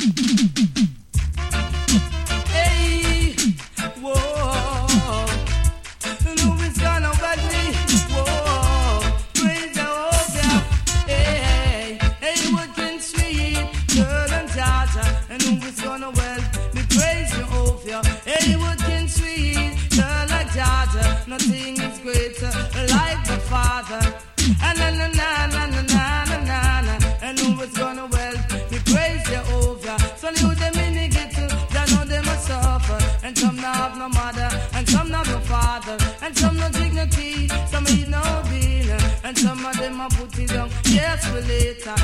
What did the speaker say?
Hey, whoa. No, it's gonna bad me. Whoa, praise Jehovah. Hey, hey, what can sweet girl and Jaja, and who is gonna well me praise Jehovah. Hey, what can sweet girl like Jaja, nothing is greater like the Father. And na na na na na na na na na, and who is gonna well me praise Jehovah. So you them in the ghetto, they know they must suffer, and some not have no mother, and some not no father, and some no dignity, some eat no dinner, and some of them are put it down. Yes, for later.